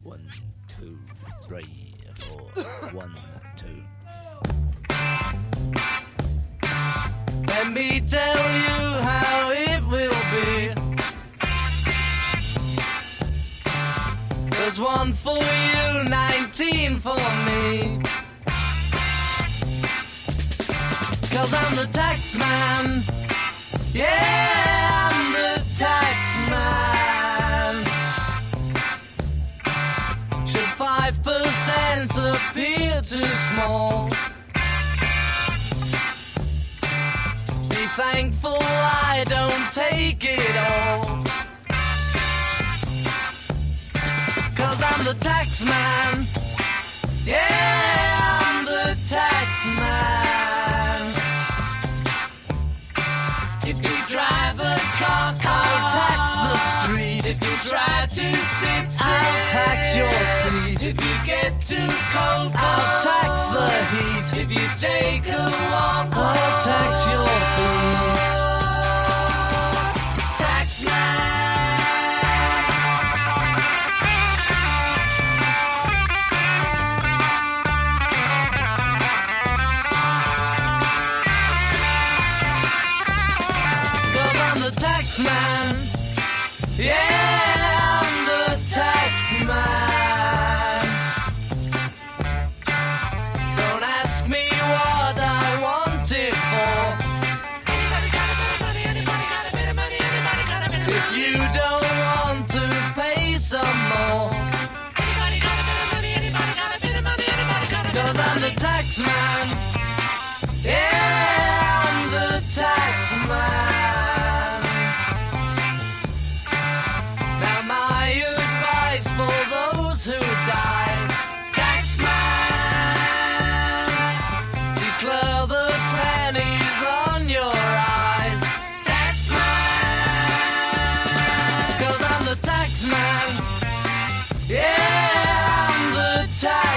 1, 2, 3, 4. 1, 2. Let me tell you how it will be. There's 1 for you, 19 for me. 'Cause I'm the tax man. Yeah, I'm the tax man. Should 5% appear too small? Be thankful I don't take it all. 'Cause I'm the tax man. Yeah, I'm the tax man. If you drive a car, I'll tax the street. If you try to sit, I'll tax your seat. If you get too cold, I'll tax the heat. If you take a walk, I'll tax your feet. Tax man. Tax man, yeah, I'm the tax man. Don't ask me what I want it for. If you don't want to pay some more, 'cause I'm the tax man, yeah, I'm the tax man. For those who die, taxman, declare the pennies on your eyes, taxman, 'cause I'm the taxman, yeah, I'm the taxman.